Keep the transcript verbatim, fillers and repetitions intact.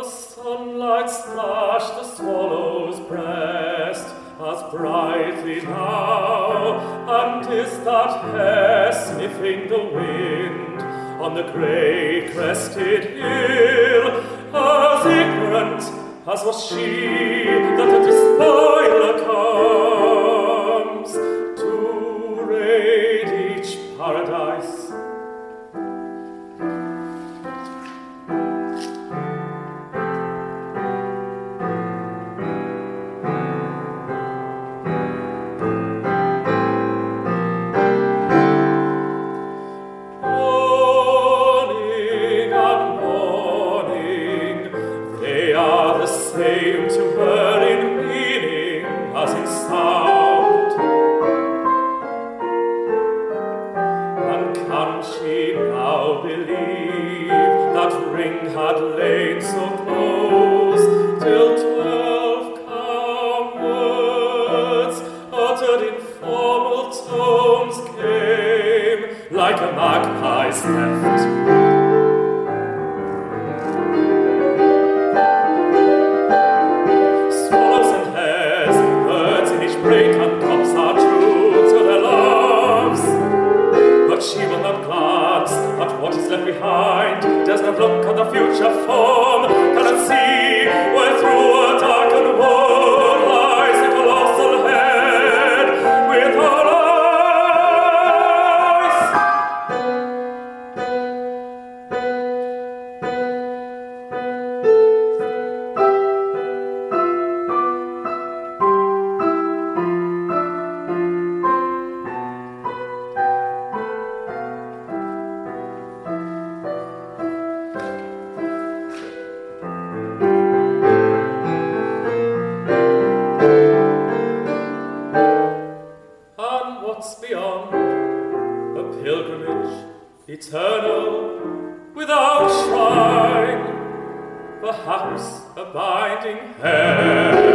sunlight splashed the swallow's breast as brightly now, and is that hare sniffing the wind on the grey-crested hill, as ignorant as was she that a despoiler comes to raid each paradise. Same to her in meaning as in sound. And can she now believe that ring had lain so close till twelve calm words uttered in formal tones came like a magpie's theft? Break and cups are true to their loves, but she will not glance at what is left behind, does not look at the future form, cannot see where through a darkened world lies a colossal head with her eyes. What's beyond a pilgrimage eternal without shrine, perhaps a binding hair